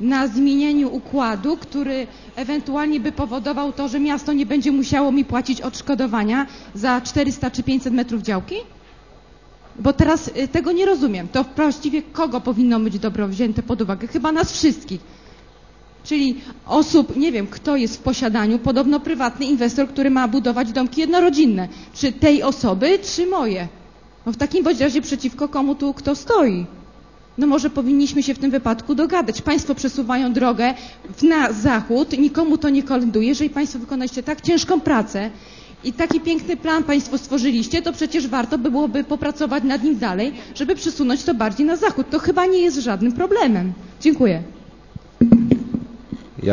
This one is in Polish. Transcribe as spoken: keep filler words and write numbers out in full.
na zmienieniu układu, który ewentualnie by powodował to, że miasto nie będzie musiało mi płacić odszkodowania za czterysta czy pięćset metrów działki? Bo teraz tego nie rozumiem. To właściwie kogo powinno być dobro wzięte pod uwagę? Chyba nas wszystkich. Czyli osób, nie wiem, kto jest w posiadaniu, podobno prywatny inwestor, który ma budować domki jednorodzinne. Czy tej osoby, czy moje? No w takim bądź razie przeciwko komu tu kto stoi? No może powinniśmy się w tym wypadku dogadać. Państwo przesuwają drogę na zachód, nikomu to nie kolenduje. Jeżeli Państwo wykonaliście tak ciężką pracę i taki piękny plan Państwo stworzyliście, to przecież warto by byłoby popracować nad nim dalej, żeby przesunąć to bardziej na zachód. To chyba nie jest żadnym problemem. Dziękuję.